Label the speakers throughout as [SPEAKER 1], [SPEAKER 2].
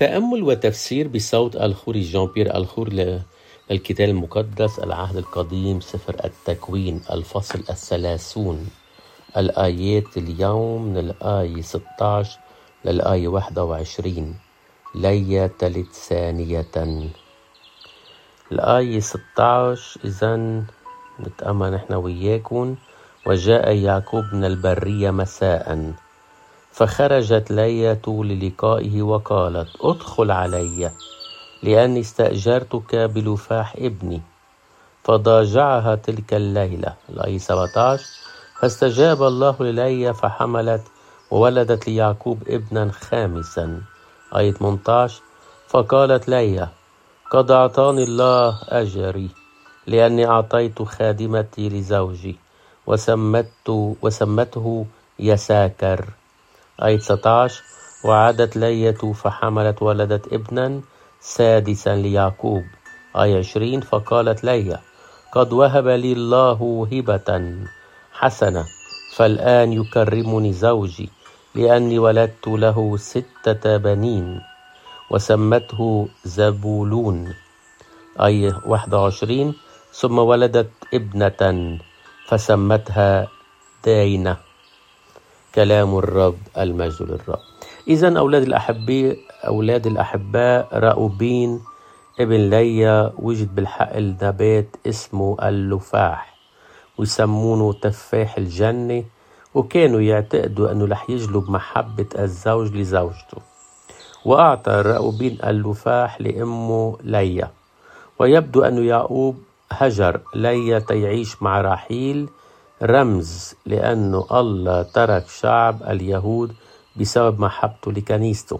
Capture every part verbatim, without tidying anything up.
[SPEAKER 1] تأمل وتفسير بصوت الخوري جان بيير الخور للكتاب المقدس العهد القديم سفر التكوين الفصل الثلاثون الآيات اليوم من الآية ستة عشر للآية واحد وعشرين. ليا تلت ثانية. الآية ستة عشر إذن نتأمل نحن وياكم. وجاء يعقوب من البرية مساء فخرجت ليا للقائه وقالت ادخل علي لأني استأجرتك بلفاح ابني. فضاجعها تلك الليلة. الآية سبعة عشر فاستجاب الله لليا فحملت وولدت ليعقوب ابنا خامسا. آية ثمانية عشر فقالت ليا قد أعطاني الله أجري لأني أعطيت خادمتي لزوجي وسمته, وسمته يساكر. آية تسعة عشر وعادت ليا فحملت ولدت ابنا سادسا ليعقوب. آية عشرين فقالت ليا قد وهب لي الله هبة حسنة فالآن يكرمني زوجي لأني ولدت له ستة بنين وسمته زبولون. آية واحد وعشرين ثم ولدت ابنة فسمتها داينة. كلام الرب المجد للرب. إذن أولاد الأحباء أولاد الأحباء راؤوبين ابن ليا وجد بالحق النبات اسمه اللفاح ويسمونه تفاح الجنة، وكانوا يعتقدوا أنه رح يجلب محبة الزوج لزوجته. وأعطى راؤوبين اللفاح لأمه ليا، ويبدو أن يعقوب هجر ليا تيعيش مع راحيل رمز لأنه الله ترك شعب اليهود بسبب محبته لكنيسته.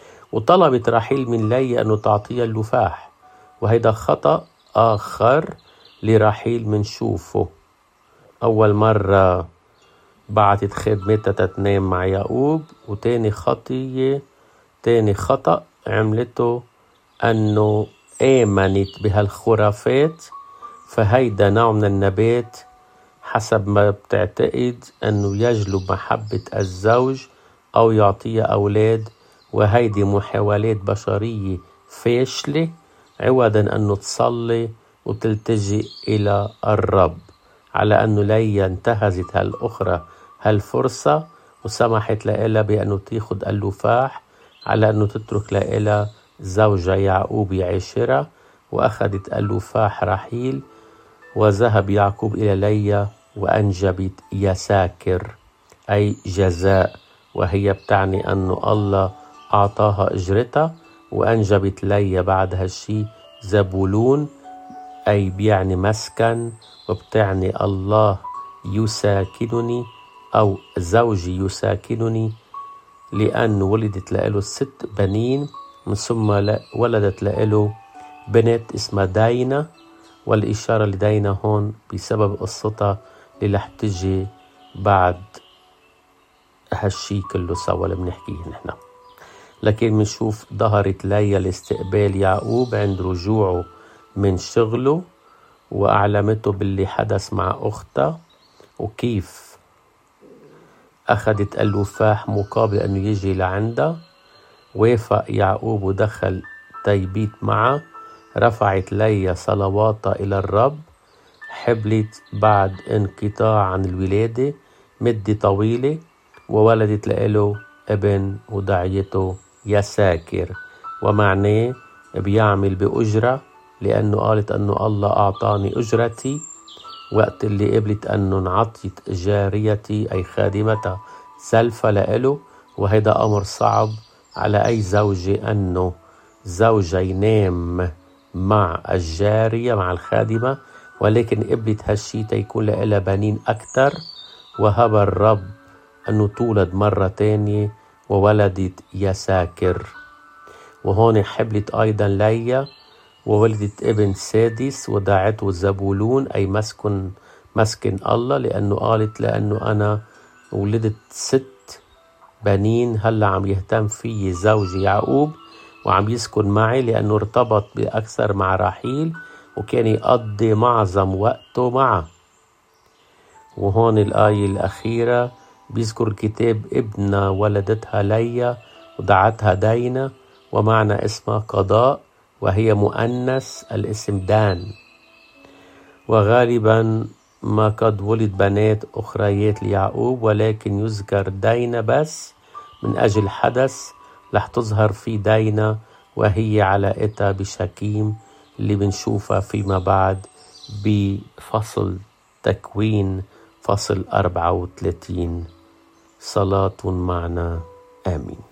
[SPEAKER 1] وطلبت راحيل من ليا أنه تعطيها اللفاح، وهيدا خطأ آخر لراحيل منشوفه. أول مرة بعتت خدمتها تتنام مع يعقوب، وتاني خطية تاني خطأ عملته أنه آمنت بهالخرافات. فهيدا نوع من النبات حسب ما بتعتقد أنه يجلب محبة الزوج أو يعطيها أولاد، وهيدي محاولات بشرية فاشلة عوضا أنه تصلي وتلتجئ إلى الرب. على أنه ليا انتهزت هالأخرى هالفرصة وسمحت لها بأنه تاخد اللفاح على أنه تترك لها زوجها يعقوب يعاشرها، وأخذت اللفاح راحيل. وذهب يعقوب إلى ليا وأنجبت يساكر أي جزاء، وهي بتعني أنه الله أعطاها أجرتها. وأنجبت ليا بعد هالشي زبولون أي بيعني مسكن، وبتعني الله يساكنني أو زوجي يساكنني، لأن ولدت له ست بنين ثم ولدت له بنت اسمها داينة. والإشارة لدينا هون بسبب قصتها اللي رح تجي بعد هالشي كله سوا اللي بنحكيه نحن. لكن منشوف ظهرت ليا لاستقبال يعقوب عند رجوعه من شغله، وأعلمته باللي حدث مع أختها وكيف أخذت اللفاح مقابل أنه يجي لعندها. وافق يعقوب ودخل تيبيت معه. رفعت ليا صلواتها إلى الرب، حبلت بعد انقطاع عن الولادة مدة طويلة، وولدت له ابن ودعيته يساكر، ومعناه بيعمل بأجرة، لأنه قالت أنه الله أعطاني أجرتي وقت اللي قبلت أنه انعطيت جاريتي أي خادمتها سلفة لإله. وهذا أمر صعب على أي زوجة أنه زوجها ينام مع الجارية مع الخادمة، ولكن قبلت هالشي تيكون لها بنين أكتر. وهب الرب أنه تولد مرة تانية وولدت يساكر. وهون حبلت أيضا ليا وولدت ابن سادس ودعته زبولون أي مسكن مسكن الله، لأنه قالت لأنه أنا ولدت ست بنين هلا عم يهتم فيي زوجي يعقوب وعم يسكن معي، لأنه ارتبط بأكثر مع راحيل وكان يقضي معظم وقته معه. وهون الآية الأخيرة بيذكر الكتاب ابنة ولدتها ليا ودعتها داينة، ومعنى اسمها قضاء، وهي مؤنث الاسم دان. وغالبا ما قد ولد بنات أخريات ليعقوب، ولكن يذكر دينا بس من أجل حدث رح تظهر في دينا، وهي علاقتها بشكيم اللي بنشوفها فيما بعد بفصل تكوين فصل أربعة وثلاثين. صلاة معنا، آمين.